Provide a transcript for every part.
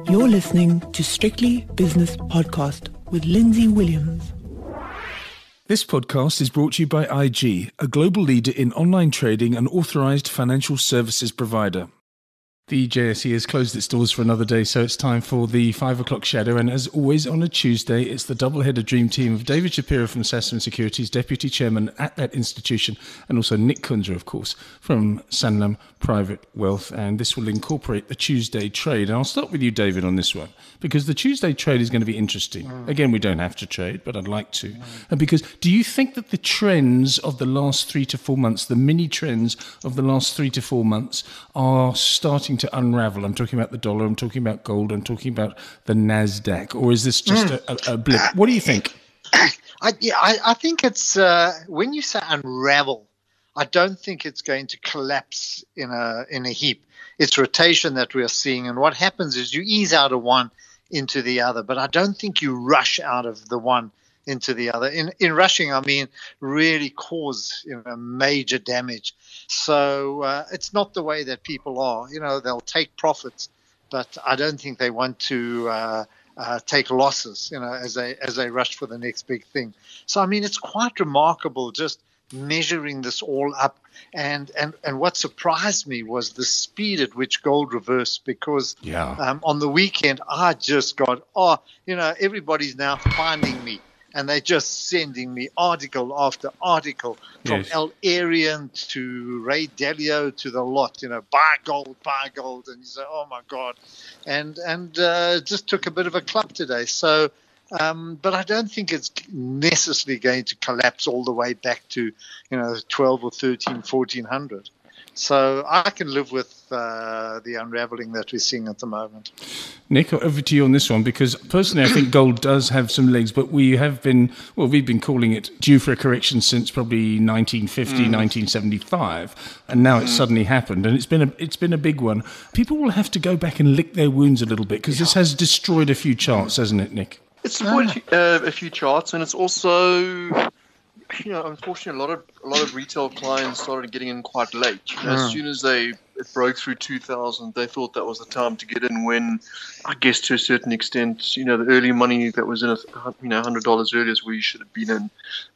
You're listening to Strictly Business Podcast with Lindsay Williams. This podcast is brought to you by IG, a global leader in online trading and authorized financial services provider. The JSE has closed its doors for another day, so it's time for the 5 o'clock shadow. And as always on a Tuesday, it's the double-headed dream team of David Shapiro from Sasfin Securities, Deputy Chairman at that institution, and also Nick Kunzer, of course, from Sanlam Private Wealth. And this will incorporate the Tuesday trade. And I'll start with you, David, on this one, because the Tuesday trade is going to be interesting. Again, we don't have to trade, but I'd like to. And because do you think that the trends of the last 3 to 4 months, the mini trends of the last 3 to 4 months, are starting to unravel? I'm talking about the dollar, I'm talking about gold, I'm talking about the NASDAQ, or is this just a blip? What do you think? I think it's, when you say unravel, I don't think it's going to collapse in a heap. It's rotation that we are seeing, and what happens is you ease out of one into the other, but I don't think you rush out of the one into the other. In rushing, I mean really cause major damage. So it's not the way that people are. They'll take profits, but I don't think they want to take losses. As they rush for the next big thing. So I mean, it's quite remarkable just measuring this all up. And what surprised me was the speed at which gold reversed, because on the weekend I just got everybody's now finding me. And they're just sending me article after article from El Arian to Ray Dalio to the lot, buy gold. And you say, oh, my God. And just took a bit of a club today. So, but I don't think it's necessarily going to collapse all the way back to, 12 or 13, 1400. So I can live with the unraveling that we're seeing at the moment. Nick, over to you on this one, because personally I think gold does have some legs, but we've been calling it due for a correction since probably 1950, 1975, and now it's suddenly happened, and it's been a big one. People will have to go back and lick their wounds a little bit, because this has destroyed a few charts, hasn't it, Nick? It's destroyed a few charts, and it's also... unfortunately, a lot of retail clients started getting in quite late. As soon as it broke through 2000, they thought that was the time to get in. When, I guess, to a certain extent, the early money that was in $100 earlier is where you should have been in.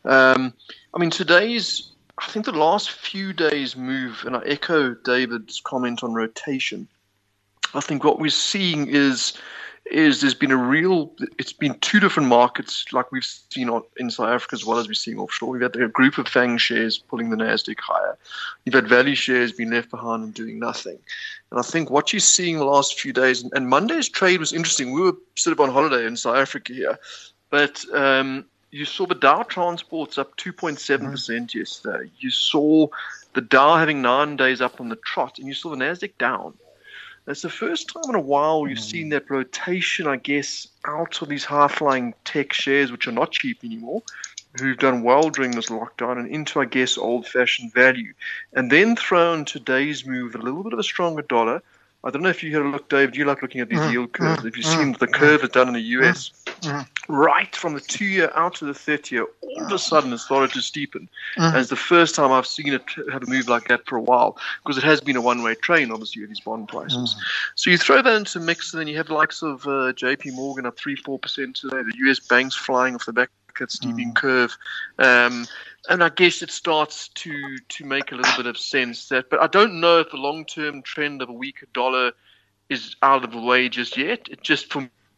I think the last few days move, and I echo David's comment on rotation. I think what we're seeing is there's been it's been two different markets, like we've seen in South Africa as well as we're seeing offshore. We've had a group of FANG shares pulling the NASDAQ higher. You've had value shares being left behind and doing nothing. And I think what you're seeing the last few days, and Monday's trade was interesting. We were sort of on holiday in South Africa here, but you saw the Dow Transports up 2.7% yesterday. You saw the Dow having 9 days up on the trot, and you saw the NASDAQ down. It's the first time in a while you've seen that rotation, I guess, out of these high-flying tech shares, which are not cheap anymore, who've done well during this lockdown, and into, I guess, old-fashioned value. And then thrown today's move, a little bit of a stronger dollar. I don't know if you had a look, Dave. Do you like looking at these yield curves? If you've seen the curve is done in the US, right from the 2-year out to the 30-year, all of a sudden it started to steepen. And it's the first time I've seen it have a move like that for a while, because it has been a one-way train, obviously, with these bond prices. So you throw that into the mix, and then you have the likes of JP Morgan up 3-4% today, the US banks flying off the back of that steepening curve. And I guess it starts to make a little bit of sense but I don't know if the long-term trend of a weaker dollar is out of the way just yet. It just,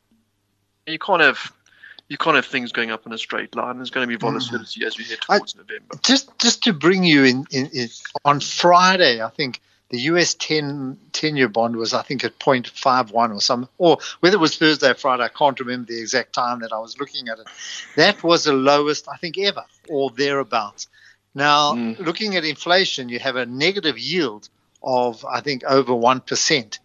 you can't have things going up in a straight line. There's going to be volatility as we head towards November. Just to bring you in on Friday, I think the US 10-year bond was, I think, at 0.51 or something, or whether it was Thursday or Friday, I can't remember the exact time that I was looking at it. That was the lowest, I think, ever, or thereabouts. Now, looking at inflation, you have a negative yield of, I think, over 1%.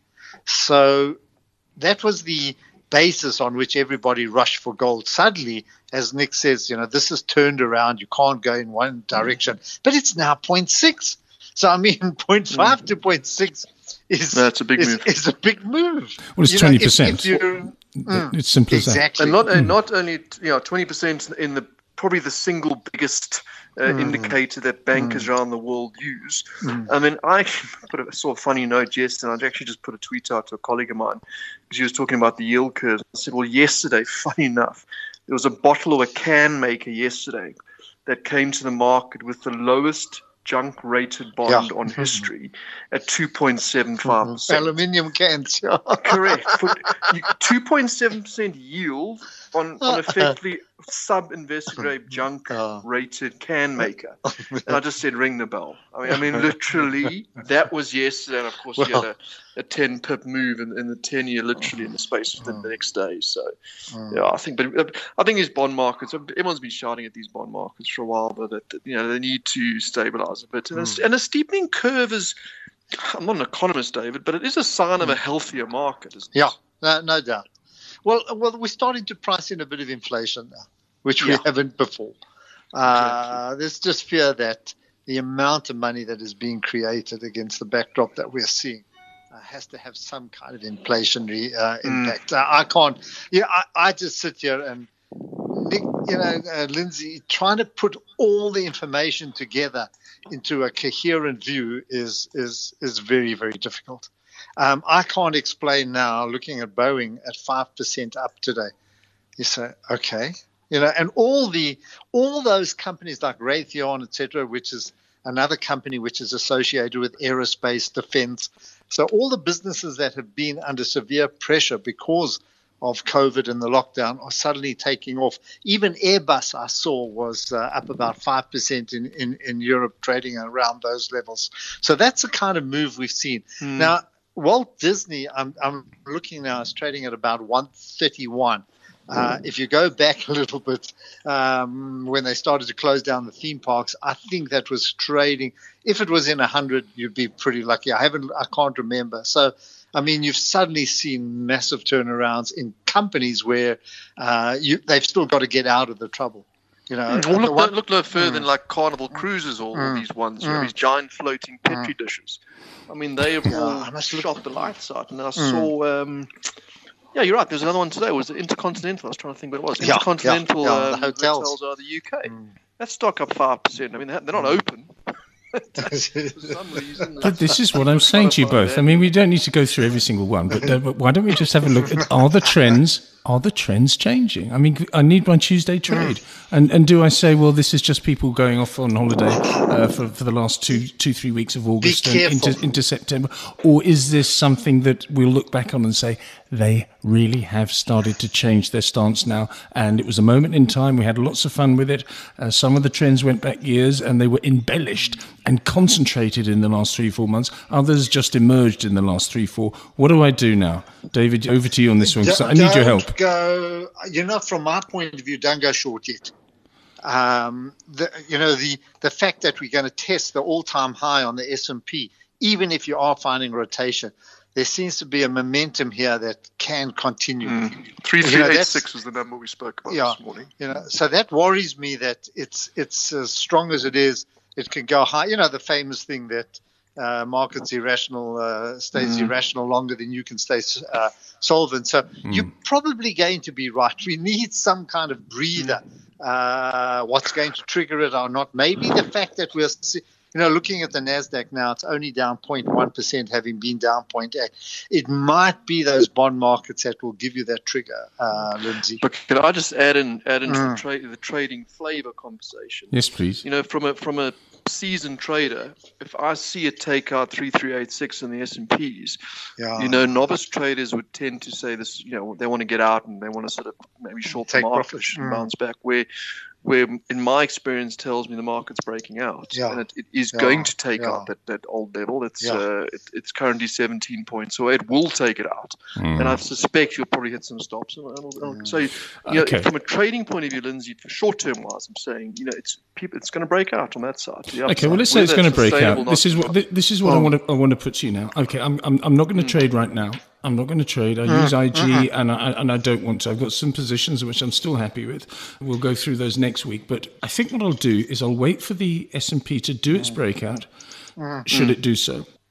So that was the basis on which everybody rushed for gold. Suddenly, as Nick says, this has turned around. You can't go in one direction, but it's now 0.6. So, I mean, 0.5 to 0.6 that's a big move. It's a big move. Well, it's 20%. It's simple as that. Exactly. And not only 20% in the probably the single biggest indicator that bankers around the world use. I mean, I actually saw a funny note yesterday. I actually just put a tweet out to a colleague of mine because he was talking about the yield curve. I said, well, yesterday, funny enough, there was a bottle or a can maker yesterday that came to the market with the lowest junk rated bond on history at 2.75%. Aluminium cans. Correct. 2.7% yield on effectively sub-investor grade junk rated can maker. And I just said, ring the bell. I mean, literally, that was yesterday. And of course, you had a 10 pip move in the 10-year, literally in the space within the next day. So, I think these bond markets, everyone's been shouting at these bond markets for a while, but that, they need to stabilize a bit. And a steepening curve is, I'm not an economist, David, but it is a sign of a healthier market, isn't it? Yeah, no doubt. Well, we're starting to price in a bit of inflation now, which we haven't before. Exactly. There's just fear that the amount of money that is being created against the backdrop that we're seeing has to have some kind of inflationary impact. I can't. I just sit here and Nick, Lindsay, trying to put all the information together into a coherent view is very, very difficult. I can't explain now, looking at Boeing at 5% up today. You say, okay, and all those companies like Raytheon, etc., which is another company which is associated with aerospace defense. So all the businesses that have been under severe pressure because of COVID and the lockdown are suddenly taking off. Even Airbus, I saw, was up about 5% in Europe, trading around those levels. So that's the kind of move we've seen. Now, Walt Disney, I'm looking now, is trading at about 131. If you go back a little bit, when they started to close down the theme parks, I think that was trading. If it was in 100, you'd be pretty lucky. I can't remember. So, I mean, you've suddenly seen massive turnarounds in companies where they've still got to get out of the trouble. Look no further than like Carnival Cruises, all of these ones, these giant floating Petri dishes. I mean, they have all shot the lights out. And I saw, you're right. There's another one today. Was it Intercontinental? I was trying to think what it was. Intercontinental the hotels are the UK. That stock up 5%. I mean, they're not open. For some reason, but this is what I'm saying to you both. I mean, we don't need to go through every single one, but why don't we just have a look at are the trends changing? I mean, I need my Tuesday trade, and do I say, well, this is just people going off on holiday for the last 3 weeks of August and into September, or is this something that we'll look back on and say they really have started to change their stance now, and it was a moment in time, we had lots of fun with it, some of the trends went back years and they were embellished and concentrated in the last 3-4 months, others just emerged in the last 3-4. What do I do now? David, over to you on this one, because I need your help. From my point of view, don't go short yet. The fact that we're going to test the all-time high on the S&P, even if you are finding rotation, there seems to be a momentum here that can continue. 3386 was the number we spoke about this morning. So that worries me that it's as strong as it is, it can go high. The famous thing that markets stays irrational longer than you can stay solvent. So you're probably going to be right. We need some kind of breather. What's going to trigger it or not? Maybe the fact that we're looking at the NASDAQ now, it's only down 0.1%, having been down 0.8. It might be those bond markets that will give you that trigger, Lindsay. But can I just add into the trading flavor conversation? Yes, please. From a seasoned trader, if I see a takeout 3386 in the S&Ps, novice traders would tend to say this, they want to get out and they want to sort of maybe short the market and bounce back, where in my experience tells me the market's breaking out and it is going to take out that old level. It's currently 17 points, so it will take it out, and I suspect you'll probably hit some stops. So from a trading point of view, Lindsay, for short term wise, I'm saying it's going to break out on that side. Okay, well, let's say it's going to break out. This is what I want to put to you now. Okay, I'm not going to trade right now. I'm not going to trade. I use IG and I don't want to. I've got some positions which I'm still happy with. We'll go through those next week. But I think what I'll do is I'll wait for the S&P to do its breakout, should it do so.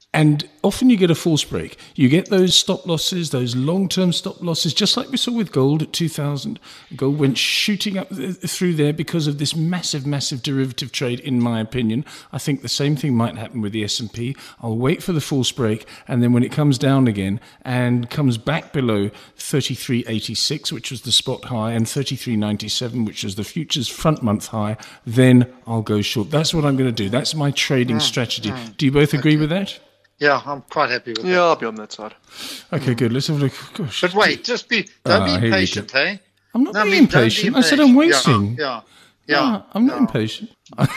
And often you get a false break. You get those stop losses, those long-term stop losses, just like we saw with gold at 2000. Gold went shooting up through there because of this massive, massive derivative trade, in my opinion. I think the same thing might happen with the S&P. I'll wait for the false break, and then when it comes down again and comes back below 33.86, which was the spot high, and 33.97, which was the futures front month high, then I'll go short. That's what I'm going to do. That's my trading strategy. Do you both agree with that? Yeah, I'm quite happy with that. Yeah, I'll be on that side. Okay, good. Let's have a look. Gosh. But wait, don't be impatient, hey? I'm not being impatient. I said I'm waiting. Yeah. No, I'm not impatient. I've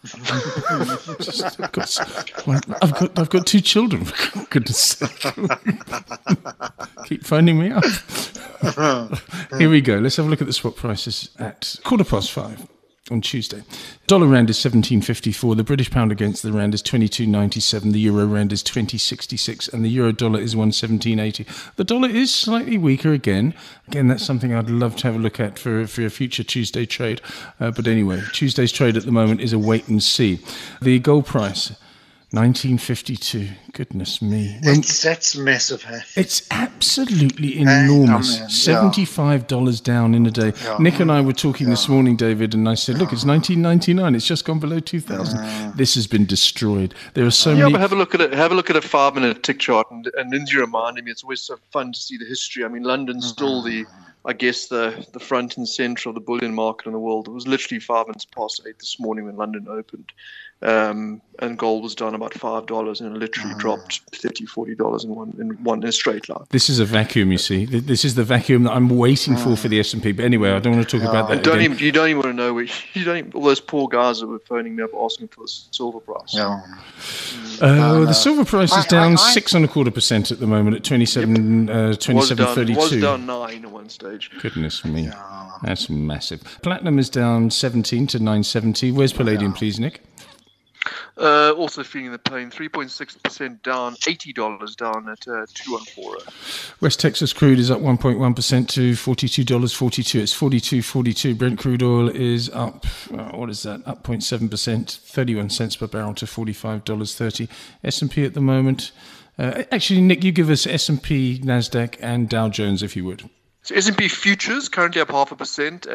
got 2 children, for goodness sake. Keep phoning me up. Here we go. Let's have a look at the swap prices at 5:15. On Tuesday. Dollar rand is 17.54, the British pound against the rand is 22.97, the euro rand is 20.66, and the euro dollar is 117.80. The dollar is slightly weaker again. Again, that's something I'd love to have a look at for a future Tuesday trade. But anyway, Tuesday's trade at the moment is a wait and see. The gold price, 1952. Goodness me. That's massive, hey? It's absolutely enormous. $75 down in a day. Yeah. Nick and I were talking this morning, David, and I said, look, it's 1999. It's just gone below 2000. This has been destroyed. There are so many... but have a look at it. Have a look at a 5-minute tick chart. And Lindsay reminded me, it's always so fun to see the history. I mean, London's still the front and center of the bullion market in the world. It was literally 5 minutes past 8 this morning when London opened. And gold was down about $5 and it literally dropped $30, $40 in a straight line. This is a vacuum, you see. This is the vacuum that I'm waiting for the S&P. But anyway, I don't want to talk about that. You don't even want to know all those poor guys that were phoning me up asking for the silver price. The silver price is down 6.25% at the moment at 27.32. It was down 9 at one stage. Goodness me. That's massive. Platinum is down 17 to 970. Where's palladium, please, Nick? Also feeling the pain, 3.6% down, $80 down at 2140. West Texas crude is up 1.1% to $42.42. It's 42.42. Brent crude oil is up, what is that? Up 0.7%, 31 cents per barrel to $45.30. S&P at the moment. Actually, Nick, you give us S&P, NASDAQ, and Dow Jones if you would. So S&P futures currently up 0.5%,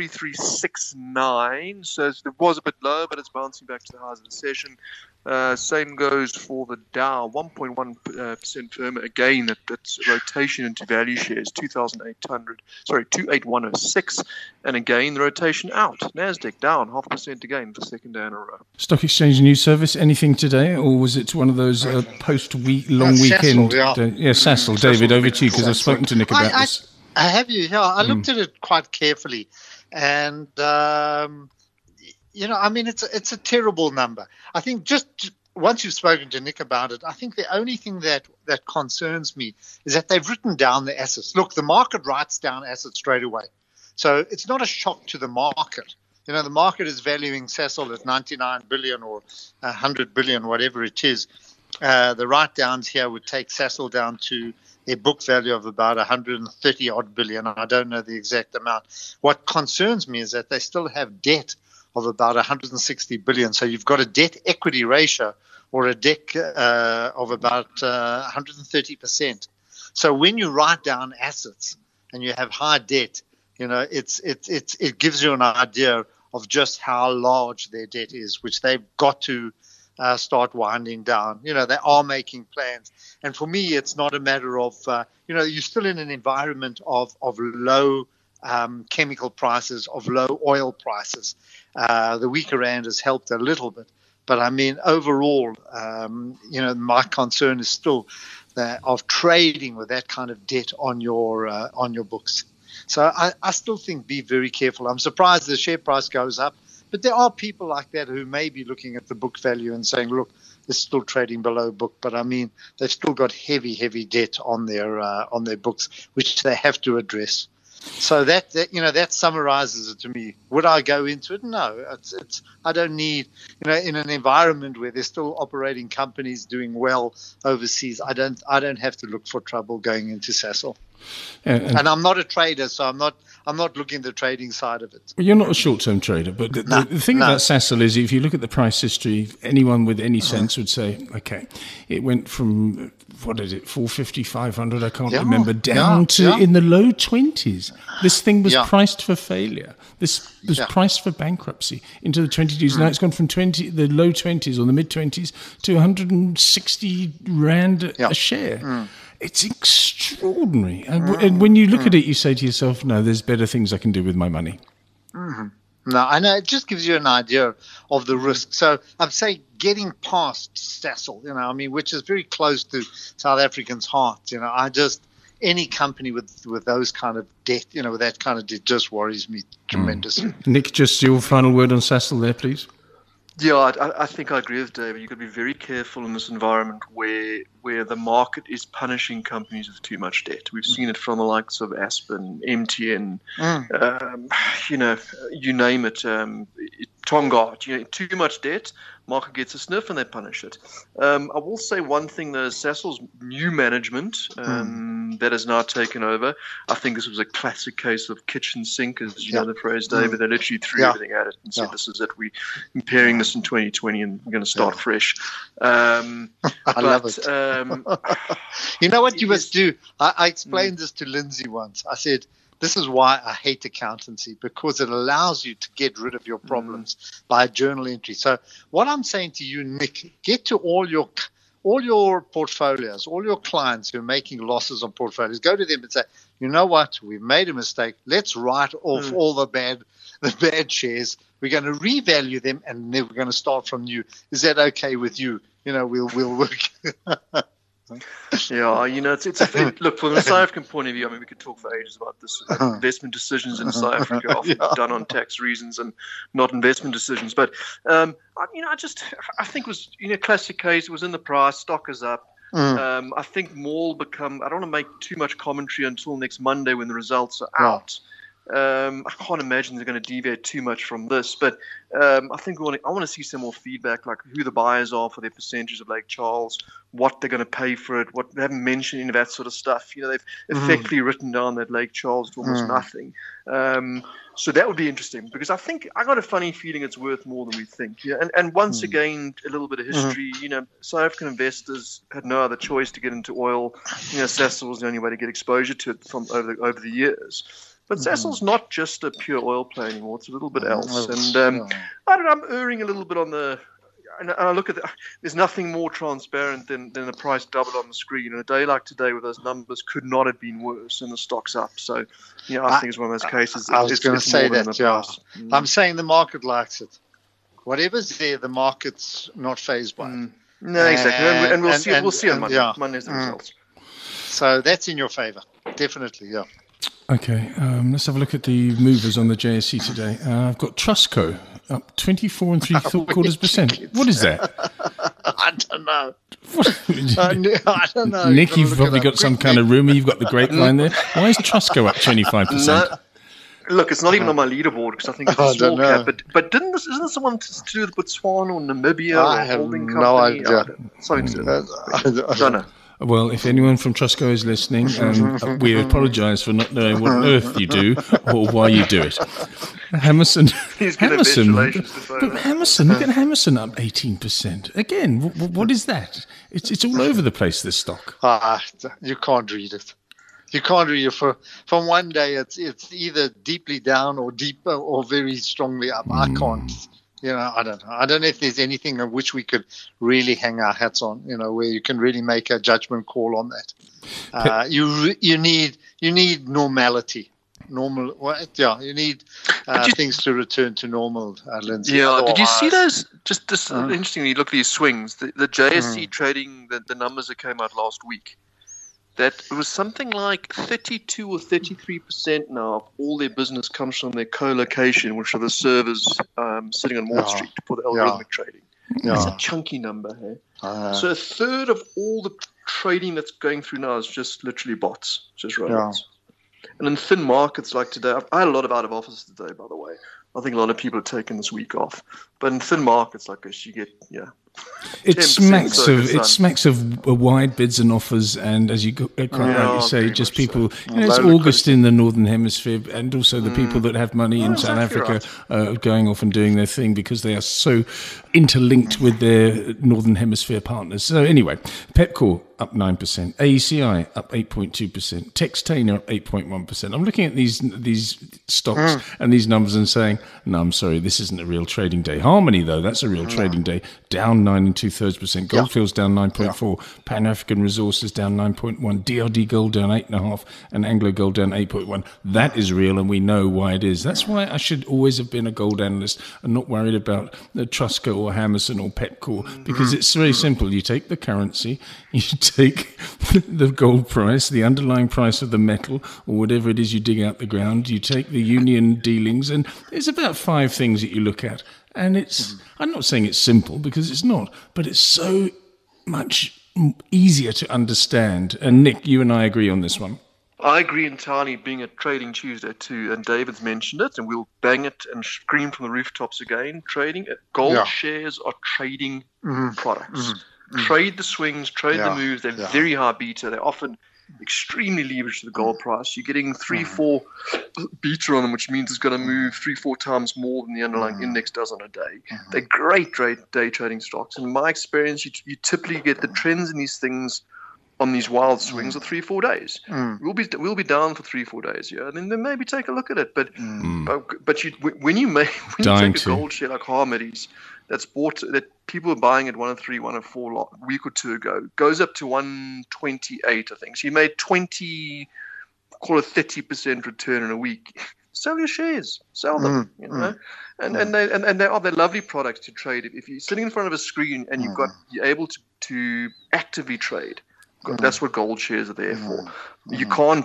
3369. So it was a bit low, but it's bouncing back to the highs of the session. Same goes for the Dow, 1.1% firmer. Again, that's rotation into value shares, 28106. And again, the rotation out. Nasdaq down 0.5% again for the second day in a row. Stock Exchange News Service, anything today, or was it one of those long weekend? Sasol. David, over to you because I've spoken to Nick about this. I have you. Yeah, I looked at it quite carefully, and it's a terrible number. I think just once you've spoken to Nick about it, I think the only thing that concerns me is that they've written down the assets. Look, the market writes down assets straight away, so it's not a shock to the market. You know, the market is valuing Sasol at 99 billion or 100 billion, whatever it is. The write-downs here would take Sasol down to a book value of about 130 odd billion. I don't know the exact amount. What concerns me is that they still have debt of about 160 billion. So you've got a debt equity ratio or a debt of about 130%. So when you write down assets and you have high debt, you know, it gives you an idea of just how large their debt is, which they've got to start winding down. You know, they are making plans. And for me, it's not a matter of, you're still in an environment of low chemical prices, of low oil prices. The weaker rand has helped a little bit. But, I mean, overall, my concern is still that of trading with that kind of debt on your books. So I still think be very careful. I'm surprised the share price goes up. But there are people like that who may be looking at the book value and saying, look, it's still trading below book. But, I mean, they've still got heavy, heavy debt on their books, which they have to address. So that summarizes it to me. Would I go into it? No. I don't need, in an environment where there's still operating companies doing well overseas, I don't have to look for trouble going into Sasol. And I'm not a trader, so I'm not looking at the trading side of it. Well, you're not a short-term trader, but the thing about Sasol is, if you look at the price history, anyone with any sense would say, okay, it went from, what is it, 450, 500, I can't remember, down to in the low 20s. This thing was priced for failure. This was priced for bankruptcy into the 20s. Now it's gone from the low 20s or the mid-20s to 160 Rand a share. It's extraordinary. And when you look at it, you say to yourself, no, there's better things I can do with my money. No, I know. It just gives you an idea of the risk. So I'm saying getting past Sasol, which is very close to South Africans' hearts. Any company with those kind of debt, with that kind of debt just worries me tremendously. Nick, just your final word on Sasol there, please. Yeah, I think I agree with David. You've got to be very careful in this environment where the market is punishing companies with too much debt. We've seen it from the likes of Aspen, MTN, you name it, Tongaat. Too much debt, market gets a sniff and they punish it. I will say one thing, though, Sasol's new management that has now taken over, I think this was a classic case of kitchen sink, as you know the phrase, David. They literally threw everything at it and said, this is it. We're impairing this in 2020 and we're going to start fresh. I love it. You know what you must do? I explained this to Lindsay once. I said, this is why I hate accountancy, because it allows you to get rid of your problems by a journal entry. So what I'm saying to you, Nick, get to all your portfolios, all your clients who are making losses on portfolios, go to them and say, you know what, we've made a mistake. Let's write off all the bad shares. We're going to revalue them, and then we're going to start from new. Is that okay with you? We'll work. Yeah, it's a very, look, from a South African point of view, we could talk for ages about this. Investment decisions in South Africa are often done on tax reasons and not investment decisions. But, I think it was, classic case, it was in the price, stock is up. I think more I don't want to make too much commentary until next Monday when the results are out. I can't imagine they're going to deviate too much from this, but I think I want to see some more feedback, like who the buyers are for their percentages of Lake Charles, what they're going to pay for it, what they haven't mentioned any of that sort of stuff. They've effectively written down that Lake Charles to almost nothing. So that would be interesting, because I got a funny feeling it's worth more than we think. Yeah, and once again, a little bit of history. South African investors had no other choice to get into oil. Sasol was the only way to get exposure to it from over the years. But Sasol's not just a pure oil play anymore. It's a little bit else. And I don't know, I'm erring a little bit on the... And I look at there's nothing more transparent than the price doubled on the screen. And a day like today with those numbers could not have been worse, and the stock's up. So, I think it's one of those cases. I was going to say that, I'm saying the market likes it. Whatever's there, the market's not fazed by it. No, exactly. And we'll see on Monday. Yeah. Monday's the results. So that's in your favor. Definitely, yeah. Okay, let's have a look at the movers on the JSE today. I've got Trustco up 24 3/4%. What is that? I don't know. I don't know. Nick, you've probably got some kind of rumor. You've got the grapevine there. Why is Trustco up 25%? No. Look, it's not even on my leaderboard because I think it's a small cap. But isn't this someone to do with Botswana or Namibia or holding company? No idea. I don't know. Well, if anyone from Trustco is listening, we apologise for not knowing what on earth you do or why you do it. Hammerson, look at Hammerson up 18%. Again, what is that? It's all over the place, this stock. You can't read it. You can't read it. From one day, it's either deeply down or deeper or very strongly up. I can't. I don't know. I don't know if there's anything on which we could really hang our hats on, where you can really make a judgment call on that. You need normality. You need things to return to normal, Lindsay. Yeah, otherwise, did you see those? Just interestingly, look at these swings. The JSE trading, the numbers that came out last week, that it was something like 32 or 33% now of all their business comes from their co-location, which are the servers sitting on Wall Street for the algorithmic trading. That's a chunky number, hey? So a third of all the trading that's going through now is just literally bots, just robots. And in thin markets like today, I had a lot of out of office today, by the way. I think a lot of people are taking this week off. But in thin markets like this, you get It 10% smacks of wide bids and offers, and as you quite rightly say, very just much people. so. You know, it's August in the Northern Hemisphere, and also the people that have money in South exactly Africa going off and doing their thing because they are so interlinked with their Northern Hemisphere partners. So anyway, Pepkor up 9%, AECI up 8.2%, Textainer up 8.1%. I'm looking at these stocks and these numbers and saying, no, I'm sorry, this isn't a real trading day. Harmony, though, that's a real trading day, down 9 2/3%. Goldfields down 9.4%, Pan African Resources down 9.1%, DRD Gold down 8.5%, and Anglo Gold down 8.1%. That is real, and we know why it is. That's why I should always have been a gold analyst and not worried about Trusco or Hammerson or Pepkor, because it's very simple. You take the currency, you take the gold price, the underlying price of the metal, or whatever it is you dig out the ground, you take the union dealings, and there's about 5 things that you look at. And it's, I'm not saying it's simple, because it's not, but it's so much easier to understand. And Nick, you and I agree on this one. I agree entirely, being a Trading Tuesday too, and David's mentioned it, and we'll bang it and scream from the rooftops again. Gold shares are trading products. Trade the swings, trade the moves. They're very high beta. They're often extremely leveraged to the gold price. You're getting 3-4 beta on them, which means it's going to move 3-4 times more than the underlying index does on a day. They're great day trading stocks. In my experience, you typically get the trends in these things on these wild swings of 3-4 days. We'll be down for 3-4 days, and then maybe take a look at it. But when you take a gold share like Harmony's that people were buying at 103, 104 a week or two ago, goes up to 128, I think. So you made 20, call it 30% return in a week. Sell your shares, sell them, and they're lovely products to trade. If you're sitting in front of a screen and you're able to actively trade. That's what gold shares are there for. You can't.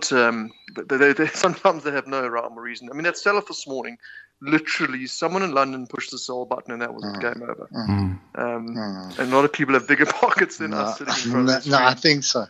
Sometimes they have no rhyme or reason. I mean, that sell-off this morning, literally, someone in London pushed the sell button, and that was the game over. And a lot of people have bigger pockets than us sitting in front of the screen. No, I think so.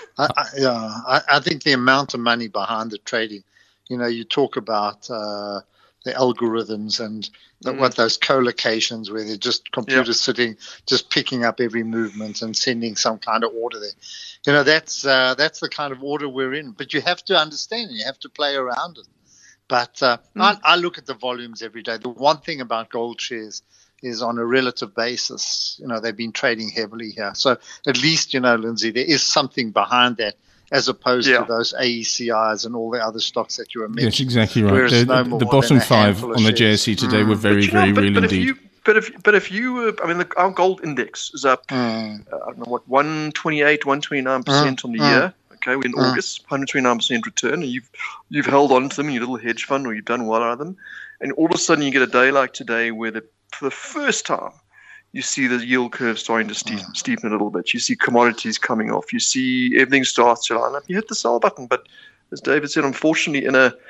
I think the amount of money behind the trading. You talk about the algorithms and what those co-locations where they're just computers sitting, just picking up every movement and sending some kind of order there. That's the kind of order we're in. But you have to understand, you have to play around it. But I look at the volumes every day. The one thing about gold shares is on a relative basis. They've been trading heavily here. So at least, Lindsay, there is something behind that, as opposed to those AECIs and all the other stocks that you were mentioning. Yes, exactly right. The bottom 5 on the JSE today were very, very real indeed. But if you were, our gold index is up, I don't know what, 128, 129% on the year. Okay, we're in August, 129% return, and you've held on to them in your little hedge fund, or you've done well out of them, and all of a sudden you get a day like today where for the first time you see the yield curve starting to steepen a little bit. You see commodities coming off. You see everything starts to line up. You hit the sell button, but as David said, unfortunately,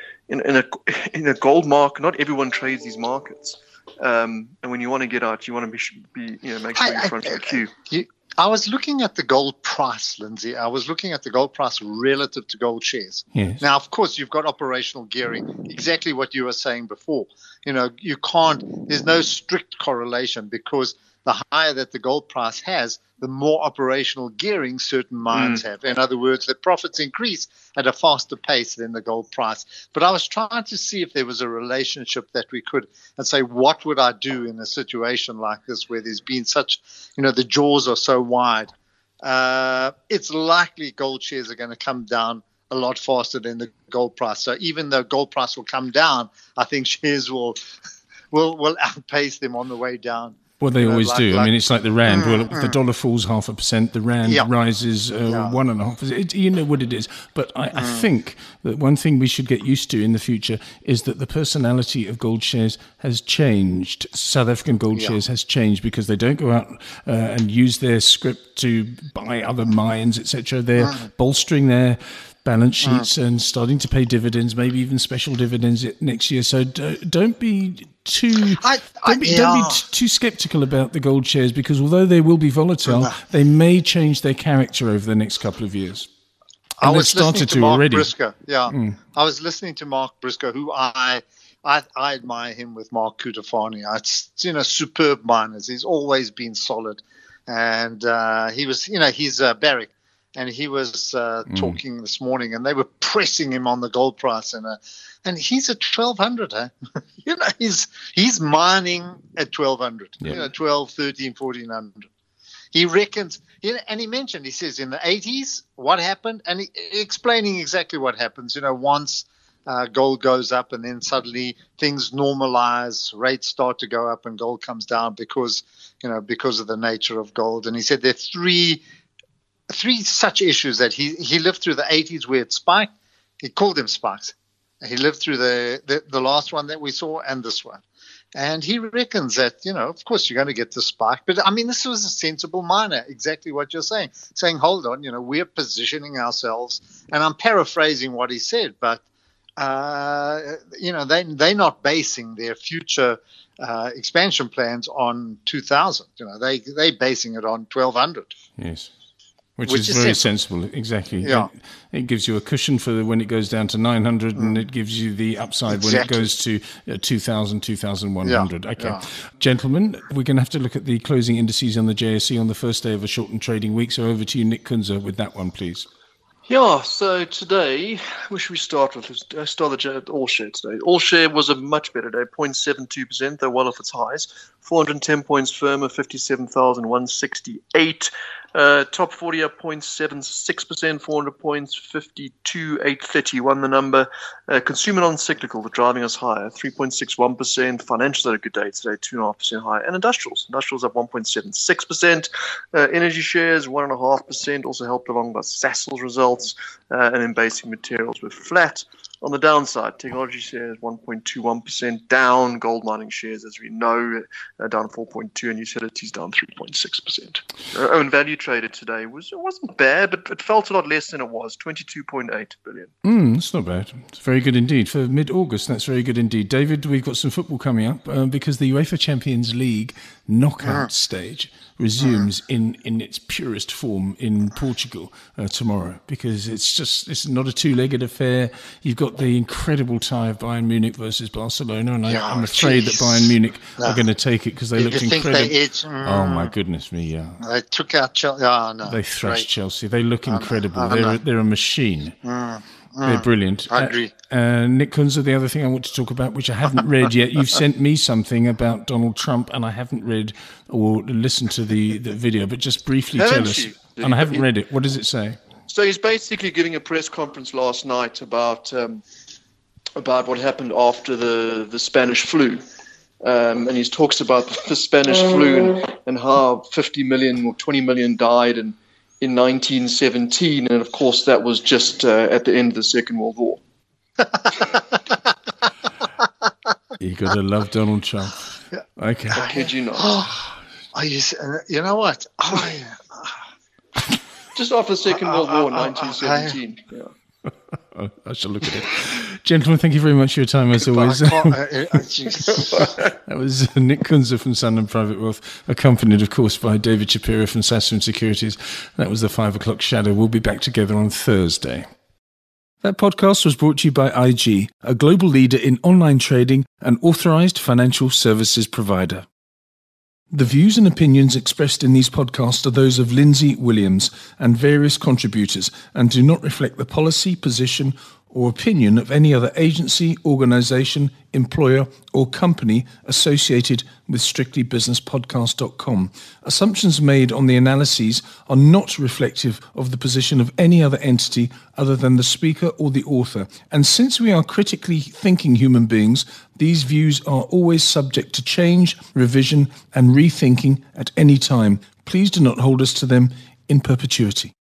in a gold market, not everyone trades these markets. And when you want to get out, you want to be make sure you're in front of the queue. I was looking at the gold price, Lindsay. I was looking at the gold price relative to gold shares. Yes. Now, of course, you've got operational gearing, exactly what you were saying before. You can't, there's no strict correlation, because the higher that the gold price has, the more operational gearing certain mines have. In other words, the profits increase at a faster pace than the gold price. But I was trying to see if there was a relationship that we could, and say, what would I do in a situation like this where there's been such, the jaws are so wide. It's likely gold shares are going to come down a lot faster than the gold price. So even though gold price will come down, I think shares will outpace them on the way down. Well, they always do. It's like the rand. Well, if the dollar falls 0.5%, the rand rises 1.5%. You know what it is. But I think that one thing we should get used to in the future is that the personality of gold shares has changed. South African gold shares has changed, because they don't go out and use their script to buy other mines, etc. They're bolstering their balance sheets and starting to pay dividends, maybe even special dividends next year. So don't be too too skeptical about the gold shares, because although they will be volatile, they may change their character over the next couple of years. And I was listening to Mark already. Briscoe. I was listening to Mark Briscoe, who I admire him with Mark Cutifani. Superb miners. He's always been solid. and he was, he's Barrick, and he was talking this morning, and they were pressing him on the gold price, and he's at 1,200. He's mining at 1,200. 12, 13, 1,400. He reckons, and he mentioned, he says in the 80s, what happened, and explaining exactly what happens, once gold goes up and then suddenly things normalize, rates start to go up and gold comes down because of the nature of gold. And he said there are three such issues that he lived through the 80s where it spiked. He called them spikes. He lived through the last one that we saw and this one. And he reckons that, of course, you're going to get the spike. But, this was a sensible miner, exactly what you're saying. Saying, hold on, we're positioning ourselves. And I'm paraphrasing what he said, but, they're not basing their future expansion plans on 2,000. They're basing it on 1,200. Yes. Which is very sensible, exactly. Yeah. It gives you a cushion for when it goes down to 900, and it gives you the upside when it goes to 2,000, 2,100. Okay. Yeah. Gentlemen, we're going to have to look at the closing indices on the JSE on the first day of a shortened trading week. So over to you, Nick Kunze, with that one, please. Yeah, so today, where should we start with? Let's start the All Share today. All Share was a much better day, 0.72%, though well off its highs. 410 points firmer, 57,168. Top 40 up 0.76%, 400 points, 52,830 won the number. Consumer non-cyclical, driving us higher, 3.61%. Financials had a good day today, 2.5% higher. And industrials up 1.76%. Energy shares 1.5%, also helped along by Sasol's results. And then basic materials were flat. On the downside, technology shares 1.21% down. Gold mining shares, as we know, down 4.2%, and utilities down 3.6%. Own value traded today wasn't bad, but it felt a lot less than it was, 22.8 billion. That's not bad. It's very good indeed. For mid-August, that's very good indeed. David, we've got some football coming up because the UEFA Champions League knockout stage resumes in its purest form in Portugal tomorrow, because it's not a two-legged affair. You've got the incredible tie of Bayern Munich versus Barcelona, and I'm afraid that Bayern Munich are going to take it because they looked incredible. Oh my goodness me! Yeah, they took out Chelsea. Oh, no, they thrashed Chelsea. They look incredible. They're a machine. They're brilliant. I agree. Nick Kunze, the other thing I want to talk about, which I haven't read yet, you've sent me something about Donald Trump, and I haven't read or listened to the video, but just briefly tell us. And I haven't read it. What does it say? So he's basically giving a press conference last night about what happened after the Spanish flu. And he talks about the Spanish flu and how 50 million or 20 million died in 1917. And, of course, that was just at the end of the Second World War. You got to love Donald Trump. Okay. I kid you not. You know what? Just after the Second World War, 1917. Yeah. I shall look at it. Gentlemen, thank you very much for your time, as always. That was Nick Kunze from Sanlam Private Wealth, accompanied, of course, by David Shapiro from Sasfin Securities. That was the 5 o'clock shadow. We'll be back together on Thursday. That podcast was brought to you by IG, a global leader in online trading and authorized financial services provider. The views and opinions expressed in these podcasts are those of Lindsay Williams and various contributors and do not reflect the policy, position, or opinion of any other agency, organization, employer, or company associated with strictlybusinesspodcast.com. Assumptions made on the analyses are not reflective of the position of any other entity other than the speaker or the author. And since we are critically thinking human beings, these views are always subject to change, revision, and rethinking at any time. Please do not hold us to them in perpetuity.